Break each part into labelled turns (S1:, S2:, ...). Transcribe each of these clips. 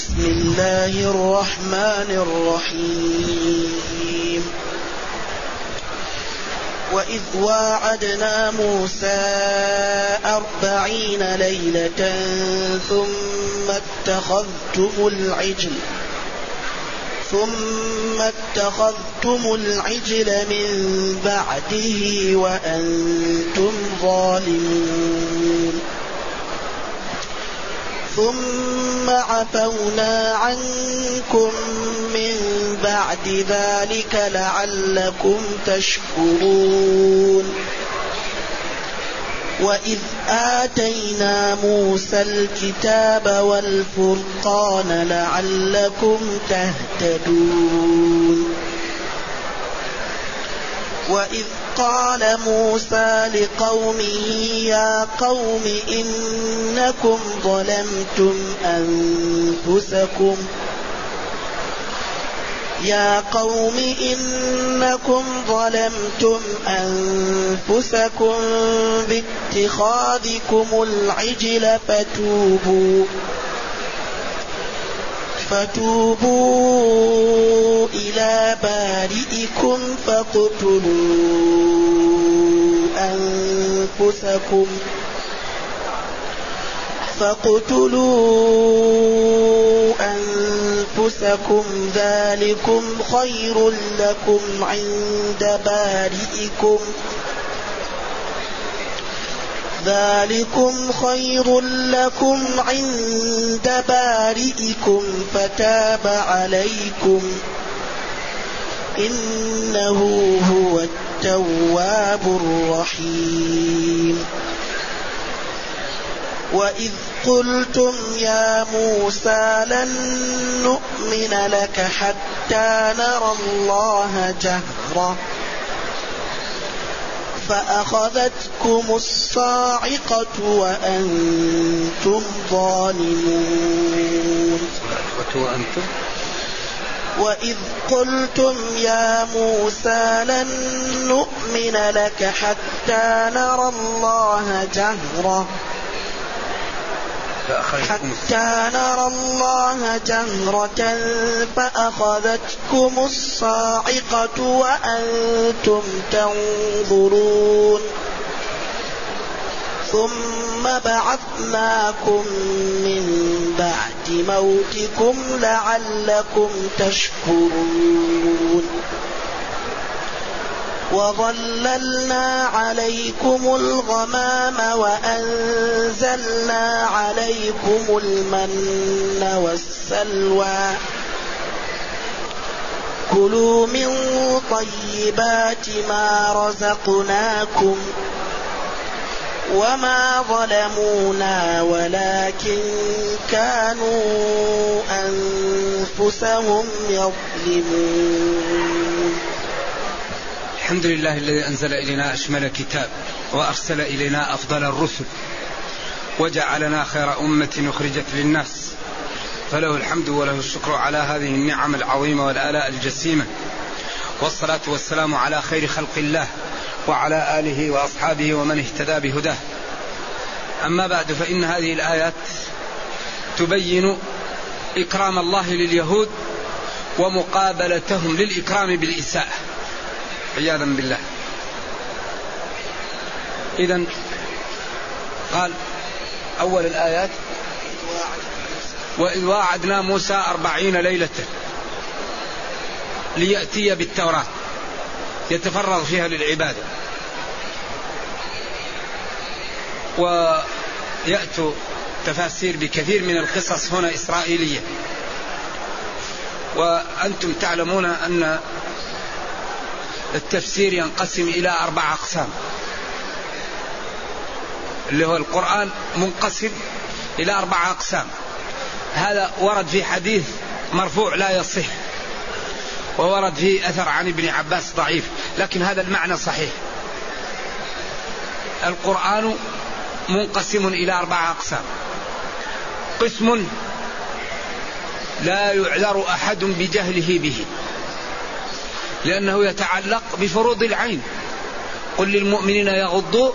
S1: بسم الله الرحمن الرحيم. وإذ واعدنا موسى 40 ليلة ثم اتخذتم العجل من بعده وأنتم ظالمون ثم عفونا عنكم من بعد ذلك لعلكم تشكرون. وإذ آتينا موسى الكتاب والفرقان لعلكم تهتدون. وإذ قال موسى لقومه يا قوم إنكم ظلمتم أنفسكم باتخاذكم العجل فتوبوا إلى بارئكم فاقتلوا أنفسكم ذلكم خير لكم عند بارئكم فتاب عليكم إنه هو التواب الرحيم. وإذ قلتم يا موسى لن نؤمن لك حتى نرى الله جهرة فأخذتكم الصاعقة وأنتم ظالمون. وإذ قلتم يا موسى لن نؤمن لك حتى نرى الله جهرة فأخذتكم الصاعقة وأنتم تنظرون ثم بعثناكم من بعد موتكم لعلكم تشكرون. وظللنا عليكم الغمام وأنزلنا عليكم المن والسلوى كلوا من طيبات ما رزقناكم وما ظلمونا ولكن كانوا أنفسهم يظلمون.
S2: الحمد لله الذي أنزل إلينا أشمل كتاب وأرسل إلينا أفضل الرسل وجعلنا خير أمة أخرجت للناس، فله الحمد وله الشكر على هذه النعم العظيمة والآلاء الجسيمة، والصلاة والسلام على خير خلق الله وعلى آله وأصحابه ومن اهتدى بهداه. أما بعد، فإن هذه الآيات تبين إكرام الله لليهود ومقابلتهم للإكرام بالإساءة عياذا بالله. إذن قال أول الآيات وإذ واعدنا موسى 40 ليلة ليأتي بالتوراة يتفرغ فيها للعبادة. ويأتوا تفاسير بكثير من القصص هنا إسرائيلية، وأنتم تعلمون أن التفسير ينقسم إلى 4 أقسام، اللي هو القرآن منقسم إلى 4 أقسام. هذا ورد في حديث مرفوع لا يصح، وورد فيه أثر عن ابن عباس ضعيف، لكن هذا المعنى صحيح. القرآن منقسم إلى 4 أقسام. قسم لا يعذر أحد بجهله به، لأنه يتعلق بفروض العين. قل للمؤمنين يغضوا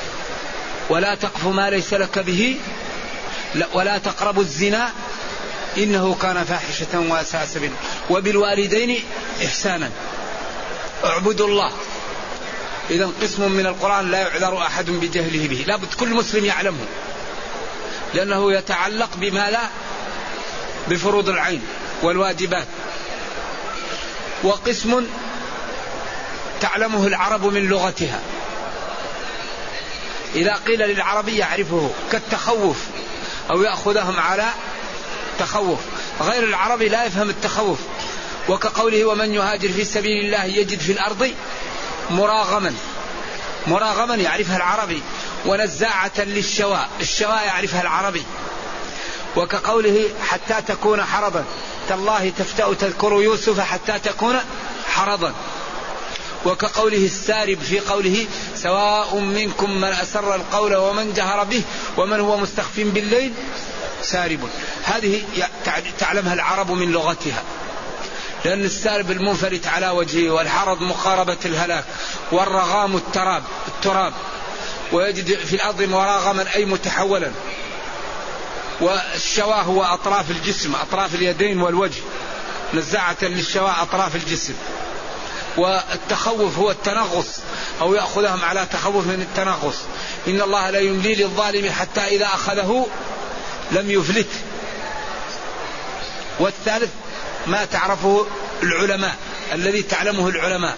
S2: ولا تقف ما ليس لك به ولا تقربوا الزنا إنه كان فاحشة وساء سبيلا. وبالوالدين إحسانا، اعبدوا الله. إذا قسم من القرآن لا يعذر أحد بجهله به، لابد كل مسلم يعلمه، لأنه يتعلق بما لا بفروض العين والواجبات. وقسم تعلمه العرب من لغتها، إذا قيل للعربي يعرفه، كالتخوف أو يأخذهم على تخوف. غير العربي لا يفهم التخوف، وكقوله ومن يهاجر في سبيل الله يجد في الأرض مراغما يعرفها العربي، ونزاعة للشواء، الشواء يعرفها العربي. وكقوله حتى تكون حرضا، تالله تفتأ تذكر يوسف حتى تكون حرضا. وكقوله السارب في قوله سواء منكم من أسر القول ومن جهر به ومن هو مستخف بالليل سارب. هذه تعلمها العرب من لغتها، لأن السارب المنفلت على وجهه، والحرض مقاربة الهلاك، والرغام التراب، ويجد في الأرض مراغما أي متحولا. والشواه هو أطراف الجسم، أطراف اليدين والوجه، نزاعة للشواه أطراف الجسم. والتخوف هو التنغص، أو يأخذهم على تخوف من التنغص. إن الله لا يملي للظالم حتى إذا أخذه لم يفلت. والثالث ما تعرفه العلماء، الذي تعلمه العلماء،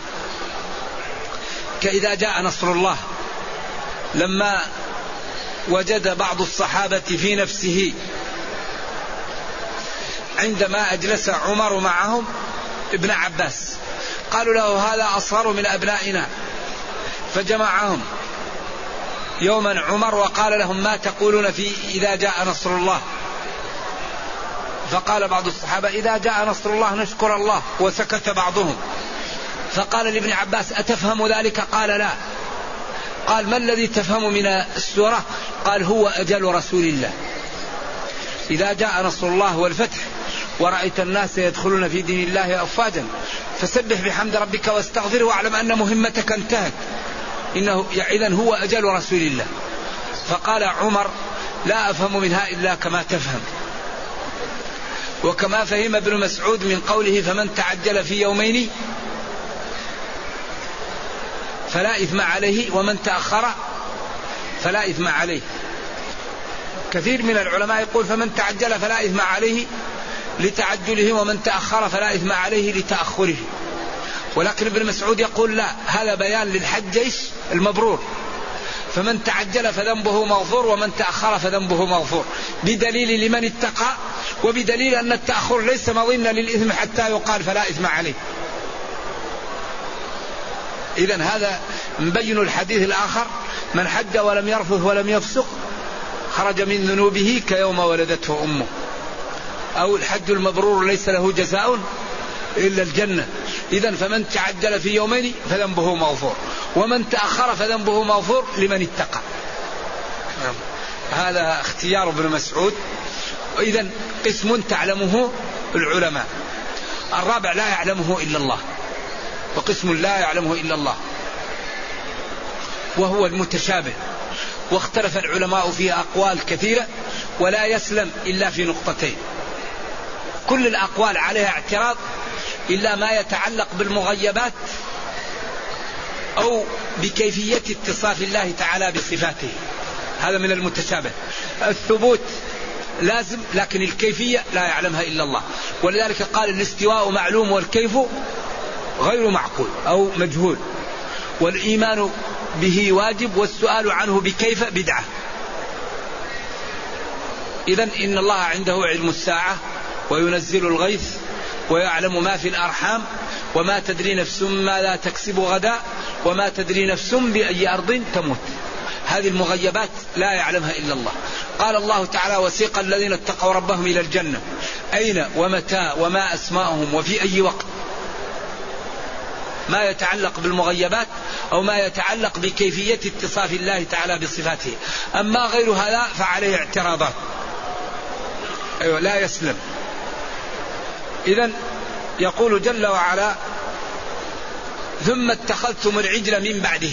S2: كإذا جاء نصر الله، لما وجد بعض الصحابة في نفسه عندما أجلس عمر معهم ابن عباس، قالوا له هذا أصغر من أبنائنا، فجمعهم يوما عمر وقال لهم ما تقولون في إذا جاء نصر الله؟ فقال بعض الصحابة إذا جاء نصر الله نشكر الله، وسكت بعضهم. فقال لابن عباس أتفهم ذلك؟ قال لا. قال ما الذي تفهم من السورة؟ قال هو أجل رسول الله، إذا جاء نصر الله والفتح ورأيت الناس يدخلون في دين الله أفواجا فسبح بحمد ربك واستغفره واعلم أن مهمتك انتهت، إنه إذن هو أجل رسول الله. فقال عمر لا أفهم منها إلا كما تفهم. وكما فهم ابن مسعود من قوله فمن تعجل في يومين فلا إثم عليه ومن تأخر فلا إثم عليه. كثير من العلماء يقول فمن تعجل فلا إثم عليه لتعجله، ومن تأخر فلا إثم عليه لتأخره. ولكن ابن مسعود يقول لا، هذا بيان للحج المبرور، فمن تعجل فذنبه مغفور ومن تأخر فذنبه مغفور، بدليل لمن اتقى، وبدليل أن التأخر ليس مظنة للإثم حتى يقال فلا إثم عليه. إذن هذا مبين الحديث الآخر من حج ولم يرفث ولم يفسق خرج من ذنوبه كيوم ولدته أمه، أو الحج المبرور ليس له جزاء إلا الجنة. إذن فمن تعجل في يومين فذنبه مغفور، ومن تأخر فذنبه مغفور لمن اتقى. هذا اختيار ابن مسعود. إذن قسم تعلمه العلماء، الرابع لا يعلمه إلا الله، وقسم لا يعلمه إلا الله وهو المتشابه. واختلف العلماء فيه أقوال كثيرة، ولا يسلم إلا في نقطتين. كل الأقوال عليها اعتراض إلا ما يتعلق بالمغيبات أو بكيفية اتصاف الله تعالى بصفاته، هذا من المتشابه. الثبوت لازم، لكن الكيفية لا يعلمها إلا الله. ولذلك قال الاستواء معلوم والكيف غير معقول أو مجهول، والإيمان به واجب والسؤال عنه بكيف بدعة. إذن إن الله عنده علم الساعة وينزل الغيث ويعلم ما في الأرحام وما تدري نفس ما لا تكسب غدا وما تدري نفس بأي أرض تموت. هذه المغيبات لا يعلمها إلا الله. قال الله تعالى وسيق الذين اتقوا ربهم إلى الجنة أين ومتى وما أسماءهم وفي أي وقت. ما يتعلق بالمغيبات أو ما يتعلق بكيفية اتصاف الله تعالى بصفاته. أما غير هذا فعليه اعتراضات، أيوة لا يسلم. إذن يقول جل وعلا ثم اتخذتم العجل من بعده،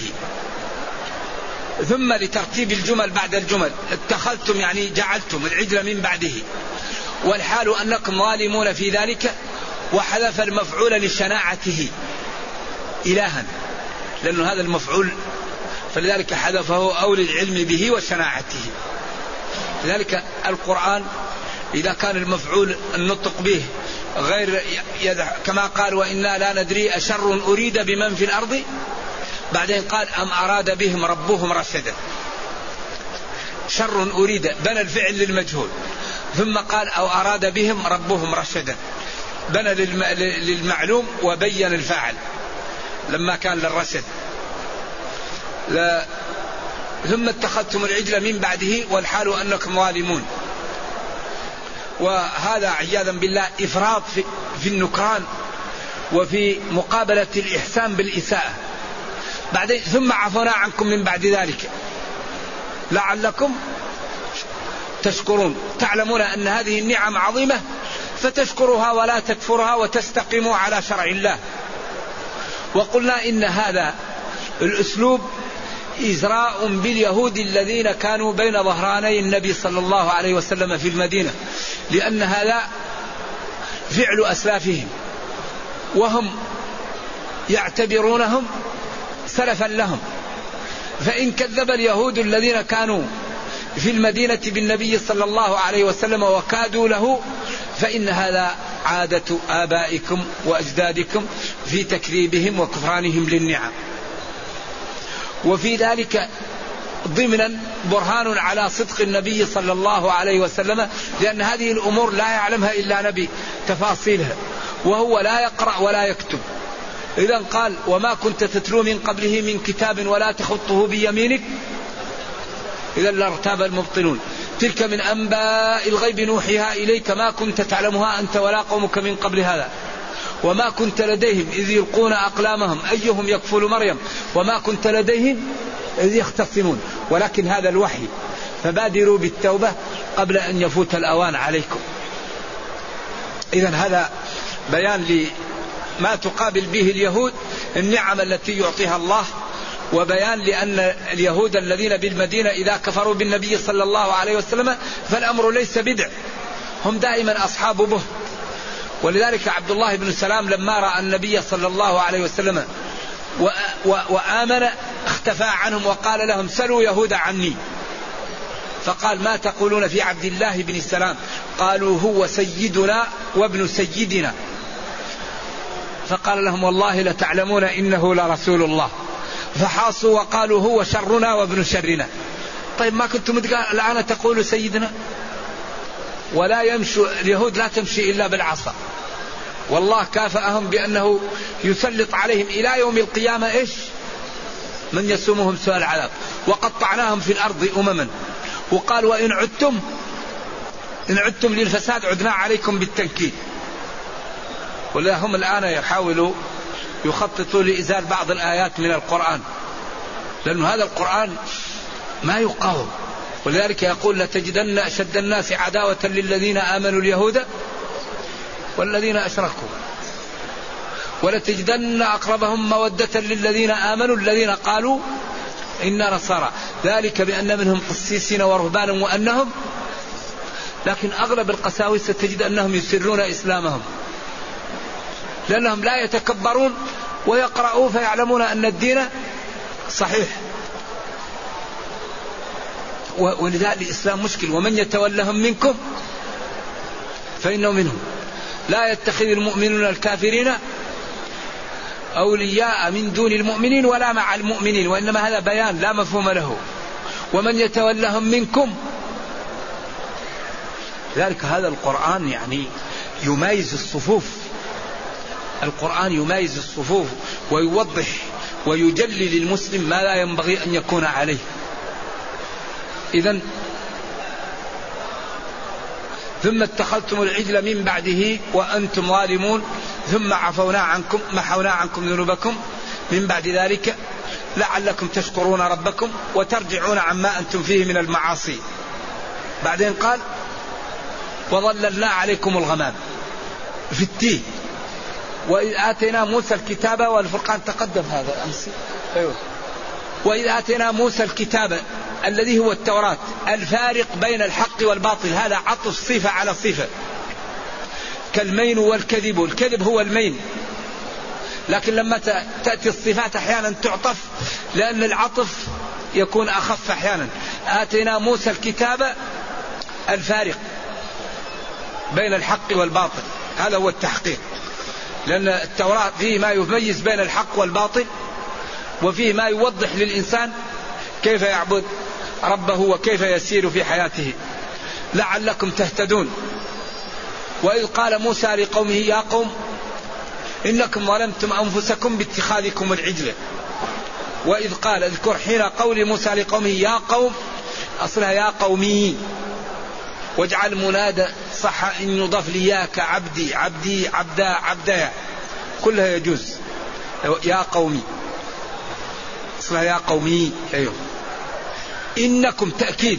S2: ثم لترتيب الجمل بعد الجمل. اتخذتم يعني جعلتم العجل من بعده،
S3: والحال أنكم ظالمون في ذلك، وحذف المفعول لشناعته إلها، لأن هذا المفعول فلذلك حذفه أو للعلم به وشناعته. لذلك القرآن إذا كان المفعول النطق به غير كما قال وإنا لا ندري أشر أريد بمن في الأرض، بعدين قال أم أراد بهم ربهم رشدا، شر أريد بنى الفعل للمجهول، ثم قال أو أراد بهم ربهم رشدا، بنى للمعلوم وبين الفاعل لما كان للرشد. ثم اتخذتم العجل من بعده والحال أنكم ظالمون. وهذا عياذا بالله إفراط في النكران وفي مقابلة الإحسان بالإساءة. بعدين ثم عفونا عنكم من بعد ذلك لعلكم تشكرون، تعلمون أن هذه النعم عظيمة فتشكرها ولا تكفرها وتستقيموا على شرع الله. وقلنا إن هذا الأسلوب إزراء باليهود الذين كانوا بين ظهراني النبي صلى الله عليه وسلم في المدينة، لأن هذا فعل أسلافهم وهم يعتبرونهم سلفا لهم. فإن كذب اليهود الذين كانوا في المدينة بالنبي صلى الله عليه وسلم وكادوا له، فإن هذا عادة آبائكم وأجدادكم في تكذيبهم وكفرانهم للنعم. وفي ذلك ضمنا برهان على صدق النبي صلى الله عليه وسلم، لأن هذه الأمور لا يعلمها إلا نبي تفاصيلها، وهو لا يقرأ ولا يكتب. إذن قال وما كنت تتلو من قبله من كتاب ولا تخطه بيمينك إذا لارتاب المبطلون، تلك من أنباء الغيب نوحيها إليك ما كنت تعلمها أنت ولا قومك من قبل هذا، وما كنت لديهم إذ يلقون أقلامهم أيهم يكفل مريم وما كنت لديهم إذ يختصمون، ولكن هذا الوحي فبادروا بالتوبة قبل أن يفوت الأوان عليكم. إذن هذا بيان لما تقابل به اليهود النعم التي يعطيها الله، وبيان لأن اليهود الذين بالمدينة إذا كفروا بالنبي صلى الله عليه وسلم فالأمر ليس بدع، هم دائما أصحاب به. ولذلك عبد الله بن سلام لما رأى النبي صلى الله عليه وسلم وآمن اختفى عنهم وقال لهم سلوا يهود عني، فقال ما تقولون في عبد الله بن سلام؟ قالوا هو سيدنا وابن سيدنا. فقال لهم والله لتعلمون إنه لرسول الله، فحاصوا وقالوا هو شرنا وابن شرنا. طيب ما كنتم الآن تقولوا سيدنا؟ ولا يمشي اليهود لا تمشي إلا بالعصا، والله كافأهم بأنه يسلط عليهم إلى يوم القيامة إيش؟ من يسومهم سوء العذاب. وقطعناهم في الأرض أمما، وقال وإن عدتم للفساد عدنا عليكم بالتنكيل. ولا هم الآن يحاولوا يخططوا لإزال بعض الآيات من القرآن، لأن هذا القرآن ما يقاوم. ولذلك يقول لتجدن أشد الناس عداوة للذين آمنوا اليهود والذين أشركوا ولتجدن أقربهم مودة للذين آمنوا الذين قالوا إنا نصارى، ذلك بأن منهم قسيسين ورهبانا وأنهم، لكن أغلب القساوسة تجد أنهم يسرون إسلامهم لأنهم لا يتكبرون ويقرؤوا فيعلمون أن الدين صحيح. ولذلك الإسلام مشكل، ومن يتولهم منكم فإنه منهم، لا يتخذ المؤمنون الكافرين أولياء من دون المؤمنين ولا مع المؤمنين، وإنما هذا بيان لا مفهوم له. ومن يتولهم منكم، ذلك هذا القرآن يعني يميز الصفوف، القرآن يميز الصفوف ويوضح ويجلي للمسلم ما لا ينبغي أن يكون عليه. إذن ثم اتخذتم العجل من بعده وأنتم ظالمون ثم عفونا عنكم محونا عنكم ذنوبكم من بعد ذلك لعلكم تشكرون ربكم وترجعون عما أنتم فيه من المعاصي. بعدين قال وظللنا عليكم الغمام في التيه وإذ آتينا موسى الكتاب والفرقان، تقدم هذا أمس. أيوه. وإذ آتينا موسى الكتاب الذي هو التوراة الفارق بين الحق والباطل، هذا عطف صفة على صفة، كالمين والكذب. الكذب هو المين، لكن لما تأتي الصفات أحيانا تعطف، لأن العطف يكون أخف أحيانا. آتينا موسى الكتاب الفارق بين الحق والباطل، هذا هو التحقيق، لأن التوراة فيه ما يميز بين الحق والباطل، وفيه ما يوضح للإنسان كيف يعبد ربه وكيف يسير في حياته لعلكم تهتدون. وإذ قال موسى لقومه يا قوم إنكم ظلمتم أنفسكم باتخاذكم العجل. وإذ قال، اذكر حين قول موسى لقومه يا قوم، أصلها يا قومي، واجعل منادى صح إن يضاف لي يا كعبدي عبدي عبدا عبدا، كلها يجوز. يا قومي أصلها يا قومي. أيوه. إنكم تأكيد،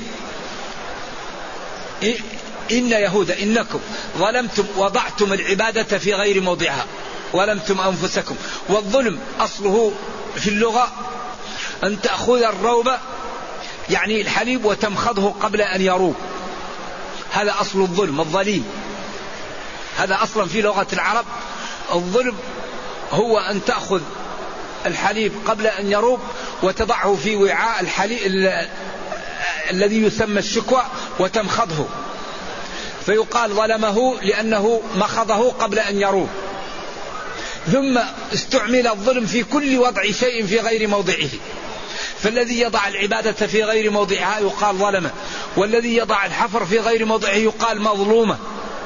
S3: إن يهود إنكم ظلمتم، وضعتم العبادة في غير موضعها، ظلمتم أنفسكم. والظلم أصله في اللغة أن تأخذ الروب يعني الحليب وتمخضه قبل أن يروب، هذا أصل الظلم، الظليم هذا أصلا في لغة العرب. الظلم هو أن تأخذ الحليب قبل أن يروب وتضعه في وعاء الحليب الذي يسمى الشكوى وتمخضه، فيقال ظلمه لأنه مخضه قبل أن يروب. ثم استعمل الظلم في كل وضع شيء في غير موضعه، فالذي يضع العبادة في غير موضعها يقال ظلمه، والذي يضع الحفر في غير موضعه يقال مظلومه،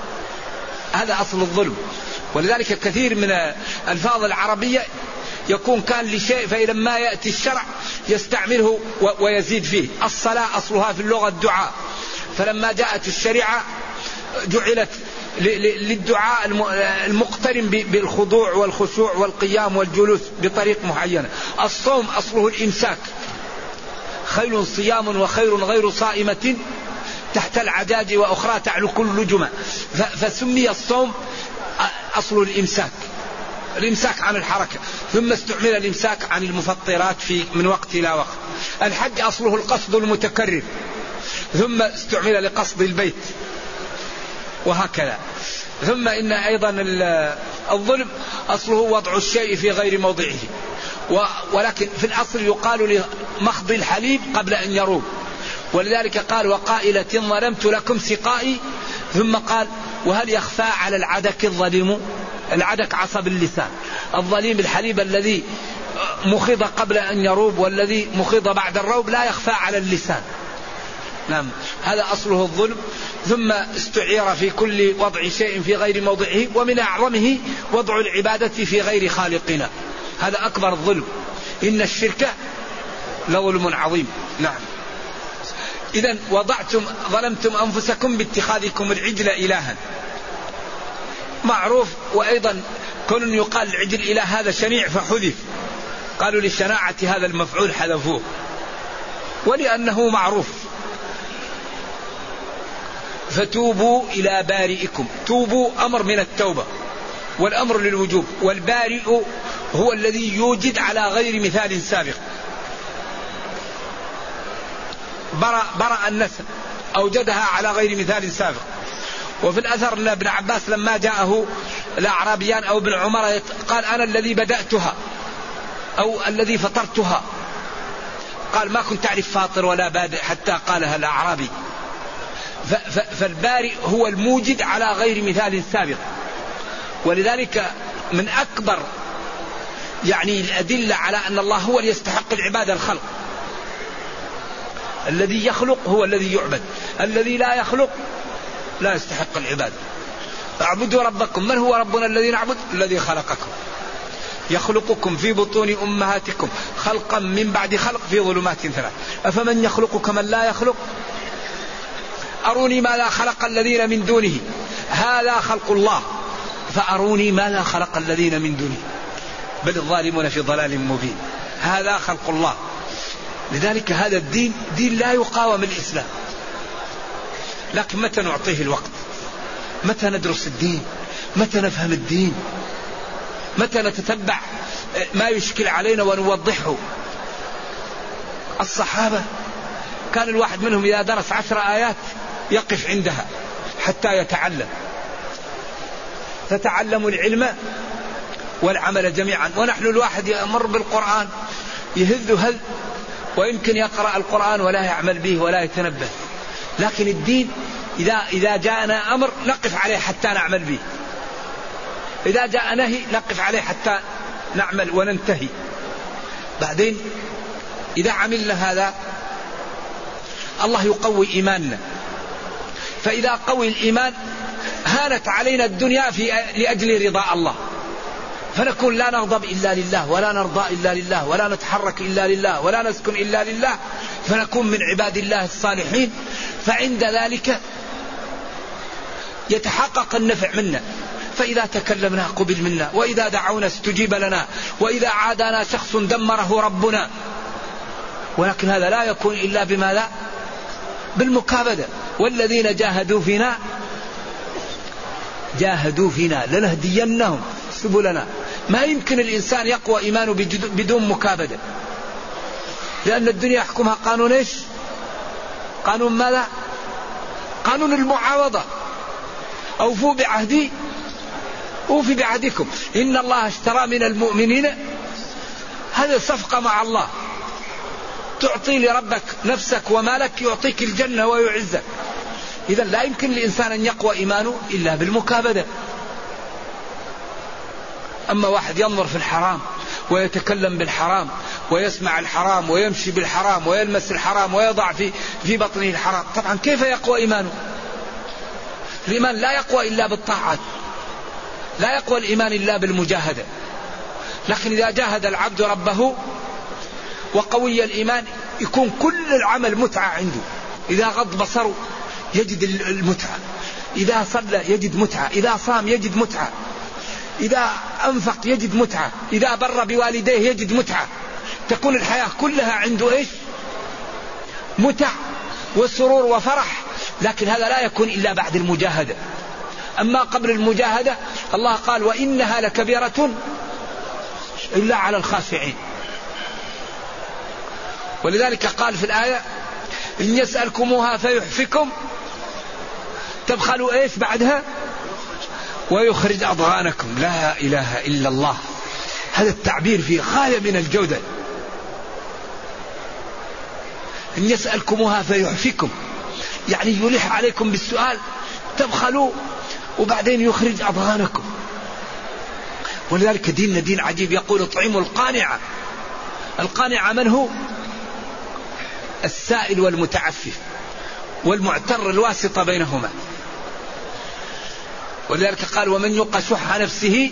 S3: هذا أصل الظلم. ولذلك كثير من الألفاظ العربية يكون كان لشيء، فإذا ما يأتي الشرع يستعمله ويزيد فيه. الصلاة أصلها في اللغة الدعاء، فلما جاءت الشريعة جعلت للدعاء المقترن بالخضوع والخشوع والقيام والجلوس بطريق معينة. الصوم أصله الإمساك، خيل صيام وخير غير صائمة تحت العجاج وأخرى تعلو كل جمع، فسمي الصوم أصل الإمساك، الإمساك عن الحركة، ثم استعمل الإمساك عن المفطرات من وقت إلى وقت. الحج أصله القصد المتكرر، ثم استعمل لقصد البيت، وهكذا. ثم إن أيضا الظلم أصله وضع الشيء في غير موضعه، ولكن في الأصل يقال لمخض الحليب قبل أن يروب. ولذلك قال وقائلة ظلمت لكم سقائي، ثم قال وهل يخفى على العدك الظليم. العدك عصب اللسان، الظليم الحليب الذي مخض قبل أن يروب والذي مخض بعد الروب لا يخفى على اللسان. نعم، هذا أصله الظلم. ثم استعير في كل وضع شيء في غير موضعه، ومن أعظمه وضع العبادة في غير خالقنا، هذا أكبر الظلم. إن الشرك لظلم عظيم. نعم. إذن ظلمتم أنفسكم باتخاذكم العجل إلها، معروف. وأيضا كون يقال العجل إله هذا شنيع فحذف، قالوا لشناعة هذا المفعول حذفوه، ولأنه معروف. فتوبوا إلى بارئكم، توبوا أمر من التوبة والأمر للوجوب، والبارئ هو الذي يوجد على غير مثال سابق. برأ النسل أوجدها على غير مثال سابق. وفي الأثر أن ابن عباس لما جاءه الأعرابيان أو ابن عمر قال أنا الذي بدأتها أو الذي فطرتها، قال ما كنت أعرف فاطر ولا بادئ حتى قالها الأعرابي. فالبارئ هو الموجد على غير مثال سابق. ولذلك من أكبر الأدلة على أن الله هو اللي يستحق العبادة الخلق. الذي يخلق هو الذي يعبد، الذي لا يخلق لا يستحق العبادة. اعبدوا ربكم. من هو ربنا الذي نعبد؟ الذي خلقكم، يخلقكم في بطون أمهاتكم خلقا من بعد خلق في ظلمات 3. أفمن يخلق كمن لا يخلق؟ أروني ماذا خلق الذين من دونه، هذا خلق الله، فأروني ماذا خلق الذين من دونه، بل الظالمون في ضلال مبين. هذا خلق الله. لذلك هذا الدين دين لا يقاوم الإسلام، لكن متى نعطيه الوقت؟ متى ندرس الدين؟ متى نفهم الدين؟ متى نتتبع ما يشكل علينا ونوضحه؟ الصحابة كان الواحد منهم إذا درس 10 آيات يقف عندها حتى يتعلم. فتعلموا العلم والعمل جميعا. ونحن الواحد يمر بالقرآن يهذ ويمكن يقرأ القرآن ولا يعمل به ولا يتنبه، لكن الدين إذا جاءنا أمر نقف عليه حتى نعمل به، إذا جاء نهي نقف عليه حتى نعمل وننتهي. بعدين إذا عملنا هذا الله يقوي إيماننا، فإذا قوي الإيمان هانت علينا الدنيا لأجل رضاء الله، فنكون لا نغضب إلا لله ولا نرضى إلا لله ولا نتحرك إلا لله ولا نسكن إلا لله، فنكون من عباد الله الصالحين. فعند ذلك يتحقق النفع منا، فإذا تكلمنا قبل منا، وإذا دعونا استجيب لنا، وإذا عادانا شخص دمره ربنا. ولكن هذا لا يكون إلا بماذا؟ بالمكابدة. والذين جاهدوا فينا لنهدينهم سبلنا. ما يمكن الإنسان يقوى إيمانه بدون مكابدة، لأن الدنيا يحكمها قانون إيش؟ قانون ماذا؟ قانون المعاوضة. أوفوا بعهدي أوفي بعهدكم إن الله اشترى من المؤمنين. هذه صفقة مع الله، تعطي لربك نفسك ومالك يعطيك الجنة ويعزك. إذا لا يمكن للإنسان أن يقوى إيمانه إلا بالمكابدة. أما واحد ينظر في الحرام ويتكلم بالحرام ويسمع الحرام ويمشي بالحرام ويلمس الحرام ويضع في بطنه الحرام، طبعا كيف يقوى إيمانه؟ الإيمان لا يقوى إلا بالطاعات، لا يقوى الإيمان إلا بالمجاهدة. لكن إذا جاهد العبد ربه وقوي الإيمان يكون كل العمل متعة عنده. إذا غض بصره يجد المتعة، إذا صلى يجد متعة، إذا صام يجد متعة، إذا أنفق يجد متعة، إذا بر بوالديه يجد متعة. تكون الحياة كلها عنده إيش؟ متع وسرور وفرح. لكن هذا لا يكون إلا بعد المجاهدة. أما قبل المجاهدة الله قال وإنها لكبيرة إلا على الخاشعين. ولذلك قال في الآية إن يسألكموها فيحفكم تبخلوا إيش بعدها؟ ويخرج أضغانكم. لا إله إلا الله، هذا التعبير فيه غاية من الجودة. إن يسألكموها فيحفكم، يعني يلح عليكم بالسؤال تبخلوا وبعدين يخرج أضغانكم. ولذلك ديننا دين عجيب، يقول اطعموا القانعة. القانعة من هو؟ السائل والمتعفف والمعتر، الواسطة بينهما. ولذلك قال ومن يوق شح نفسه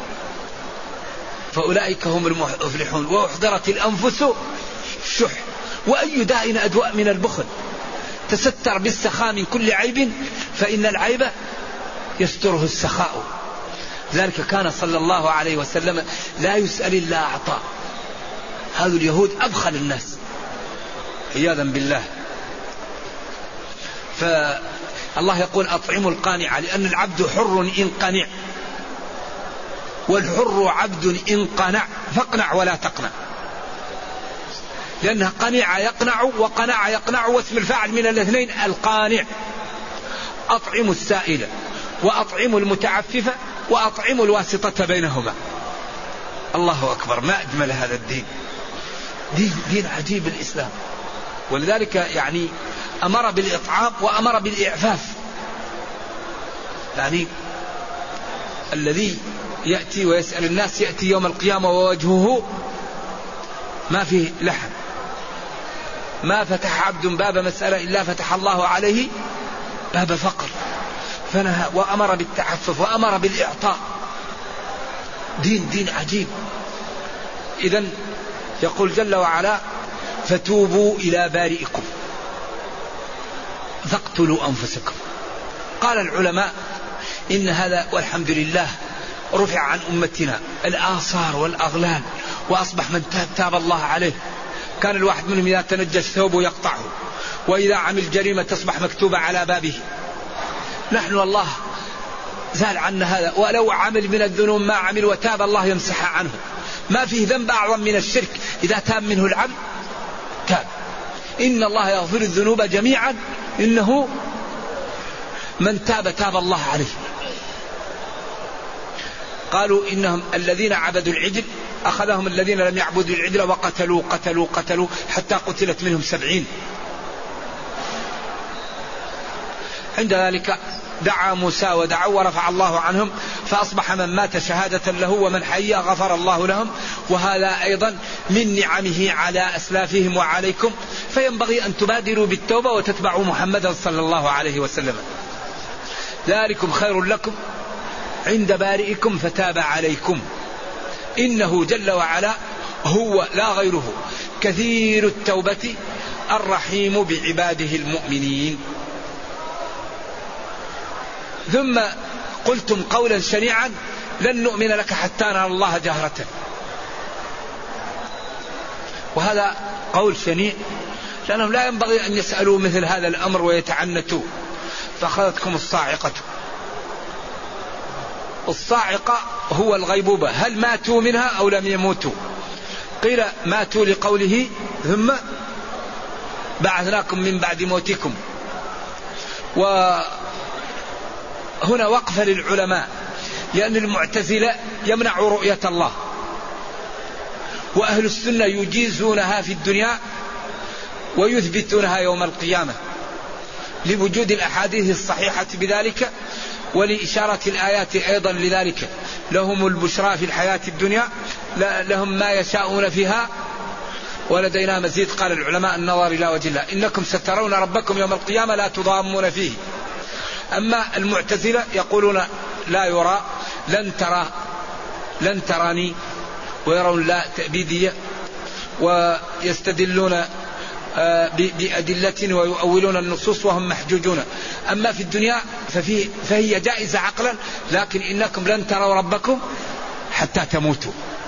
S3: فأولئك هم المفلحون. وأحضرت الأنفس شح، وأي داء أدواء من البخل. تستر بالسخاء من كل عيب فإن العيب يستره السخاء. ذلك كان صلى الله عليه وسلم لا يسأل إلا أعطى. هذا اليهود أبخل الناس عياذا بالله. فالله يقول أطعموا القانع، لأن العبد حر إن قنع، والحر عبد إن قنع، فاقنع ولا تقنع. لأنها قنع يقنع وقنع يقنع، واسم الفاعل من الاثنين القانع. أطعموا السائل وأطعموا المتعفف وأطعموا الواسطة بينهما. الله أكبر، ما أجمل هذا الدين. دين عجيب الإسلام. ولذلك يعني أمر بالإطعام وأمر بالإعفاف. يعني الذي يأتي ويسأل الناس يأتي يوم القيامة ووجهه ما فيه لحم. ما فتح عبد باب مسألة إلا فتح الله عليه باب فقر. فنهى وأمر بالتعفف وأمر بالإعطاء. دين عجيب. إذن يقول جل وعلا فتوبوا إلى بارئكم فاقتلوا أنفسكم. قال العلماء إن هذا والحمد لله رفع عن أمتنا الآثار والأغلال، وأصبح من تاب الله عليه. كان الواحد منهم إذا تنجس ثوبه يقطعه، وإذا عمل جريمة تصبح مكتوبة على بابه. نحن الله زال عنا هذا، ولو عمل من الذنوب ما عمل وتاب الله يمسح عنه. ما فيه ذنب أعظم من الشرك إذا تاب منه العبد تاب. إن الله يغفر الذنوب جميعا إنه من تاب تاب الله عليه. قالوا إنهم الذين عبدوا العجل أخذهم الذين لم يعبدوا العجل وقتلوا قتلوا قتلوا حتى قتلت منهم 70. عند ذلك دعا موسى ودعوا ورفع الله عنهم، فأصبح من مات شهادة له ومن حي غفر الله لهم. وهذا أيضا من نعمه على أسلافهم وعليكم، فينبغي أن تبادروا بالتوبة وتتبعوا محمدا صلى الله عليه وسلم. ذلكم خير لكم عند بارئكم فتاب عليكم إنه جل وعلا هو لا غيره كثير التوبة الرحيم بعباده المؤمنين. ثم قلتم قولا شنيعا لن نؤمن لك حتى نرى الله جهرة. وهذا قول شنيع، لأنهم لا ينبغي أن يسألوا مثل هذا الأمر ويتعنتوا. فأخذتكم الصاعقة. الصاعقة هو الغيبوبة، هل ماتوا منها أو لم يموتوا؟ قيل ماتوا لقوله ثم بعثناكم من بعد موتكم. وهنا وقف للعلماء، لأن المعتزلة يمنع رؤية الله، وأهل السنة يجيزونها في الدنيا ويثبتونها يوم القيامة لوجود الأحاديث الصحيحة بذلك ولإشارة الآيات أيضا لذلك. لهم البشرى في الحياة الدنيا لهم ما يشاءون فيها ولدينا مزيد. قال العلماء النظر إلى وجه الله إنكم سترون ربكم يوم القيامة لا تضامون فيه. أما المعتزلة يقولون لا يرى، لن تراني، ويرون لا تأبيدية، ويستدلون بأدلة ويؤولون النصوص وهم محجوجون. أما في الدنيا فهي جائزة عقلا، لكن إنكم لن تروا ربكم حتى تموتوا.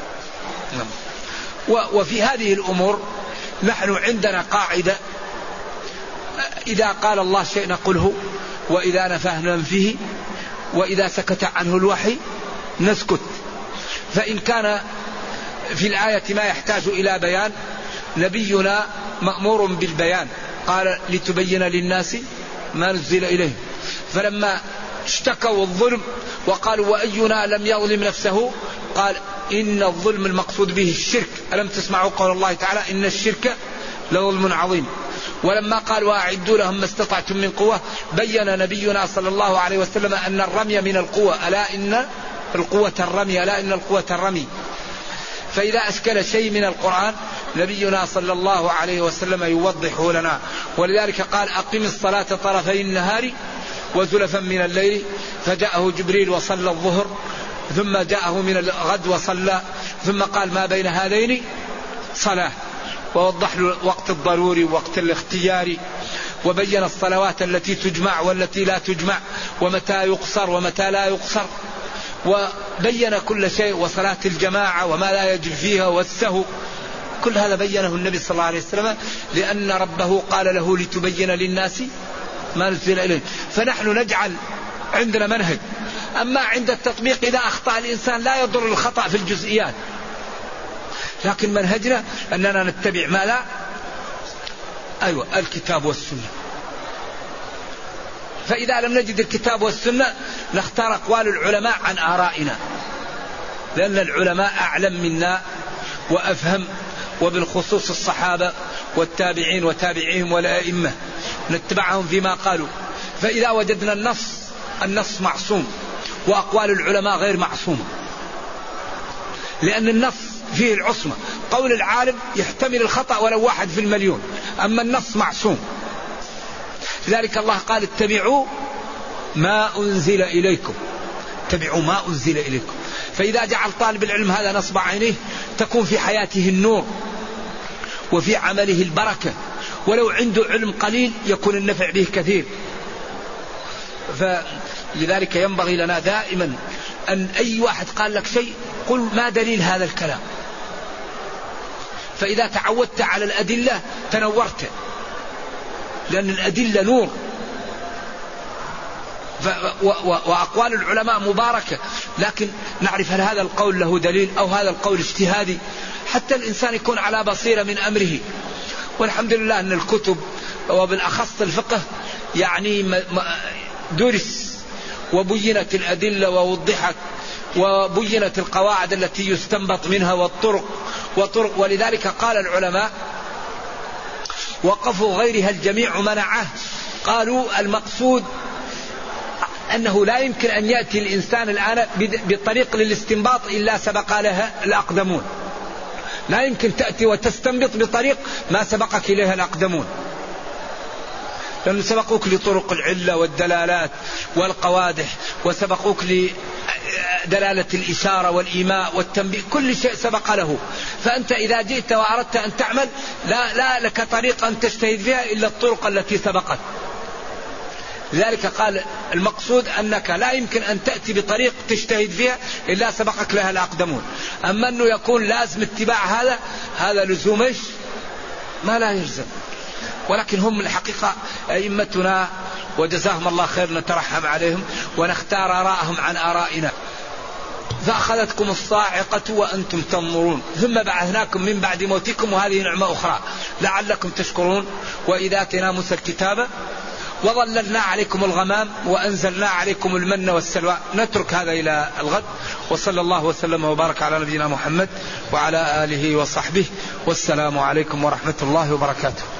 S3: وفي هذه الأمور نحن عندنا قاعدة: إذا قال الله شيء نقوله، وإذا نفاه ننفيه، وإذا سكت عنه الوحي نسكت. فإن كان في الآية ما يحتاج إلى بيان، نبينا مأمور بالبيان، قال لتبين للناس ما نزل إليه. فلما اشتكوا الظلم وقالوا وأينا لم يظلم نفسه، قال إن الظلم المقصود به الشرك. ألم تسمعوا قول الله تعالى إن الشرك لظلم عظيم. ولما قال وأعدوا لهم ما استطعتم من قوة، بين نبينا صلى الله عليه وسلم أن الرمي من القوة، ألا إن القوة الرمي، ألا إن القوة الرمي. فإذا أشكل شيء من القرآن نبينا صلى الله عليه وسلم يوضحه لنا. ولذلك قال أقم الصلاة طرفي النهار وزلفا من الليل، فجاءه جبريل وصلى الظهر، ثم جاءه من الغد وصلى، ثم قال ما بين هذين صلاة، ووضح له وقت الضروري ووقت الاختياري، وبين الصلوات التي تجمع والتي لا تجمع، ومتى يقصر ومتى لا يقصر، وبين كل شيء، وصلاة الجماعة وما لا يجب فيها والسهو، كل هذا بينه النبي صلى الله عليه وسلم، لأن ربه قال له لتبين للناس ما نزل إليه. فنحن نجعل عندنا منهج، أما عند التطبيق إذا أخطأ الإنسان لا يضر الخطأ في الجزئيات، لكن منهجنا أننا نتبع ما لا الكتاب والسنة. فإذا لم نجد الكتاب والسنة نختار أقوال العلماء عن آرائنا، لأن العلماء أعلم منا وأفهم، وبالخصوص الصحابة والتابعين وتابعيهم والأئمة نتبعهم فيما قالوا. فإذا وجدنا النص معصوم، وأقوال العلماء غير معصومة، لأن النص فيه العصمة. قول العالم يحتمل الخطأ ولو 1 في المليون، أما النص معصوم. لذلك الله قال اتبعوا ما أنزل إليكم، اتبعوا ما أنزل إليكم. فإذا جعل طالب العلم هذا نصب عينيه تكون في حياته النور وفي عمله البركة، ولو عنده علم قليل يكون النفع به كثير. فلذلك ينبغي لنا دائما أن أي واحد قال لك شيء قل ما دليل هذا الكلام. فإذا تعودت على الأدلة تنورت، لأن الأدلة نور. وأقوال العلماء مباركة، لكن نعرف هل هذا القول له دليل أو هذا القول اجتهادي، حتى الإنسان يكون على بصيرة من أمره. والحمد لله أن الكتب وبالأخص الفقه يعني درس وبينت الأدلة ووضحت وبينت القواعد التي يستنبط منها والطرق. ولذلك قال العلماء وقفوا غيرها الجميع منعه. قالوا المقصود أنه لا يمكن أن يأتي الإنسان الآن بطريق للاستنباط إلا سبق لها الأقدمون. لا يمكن تأتي وتستنبط بطريق ما سبقك إليها الأقدمون، لأنه سبقوك لطرق العلة والدلالات والقوادح، وسبقوك لدلالة الإشارة والإيماء والتنبيه، كل شيء سبق له. فأنت إذا جئت وأردت أن تعمل لا لك طريق أن تجتهد فيها إلا الطرق التي سبقت. لذلك قال المقصود أنك لا يمكن أن تأتي بطريق تجتهد فيها إلا سبقك لها الأقدمون. أما أنه يكون لازم اتباع هذا لزوم إيش؟ ما لا يلزم. ولكن هم الحقيقة أئمتنا وجزاهم الله خير، نترحم عليهم ونختار آراءهم عن آرائنا. فأخذتكم الصاعقة وأنتم تنظرون ثم بعثناكم من بعد موتكم وهذه نعمة أخرى لعلكم تشكرون. وإذا آتينا موسى الكتاب وظللنا عليكم الغمام وأنزلنا عليكم المن والسلوى. نترك هذا إلى الغد، وصلى الله وسلم وبارك على نبينا محمد وعلى آله وصحبه، والسلام عليكم ورحمة الله وبركاته.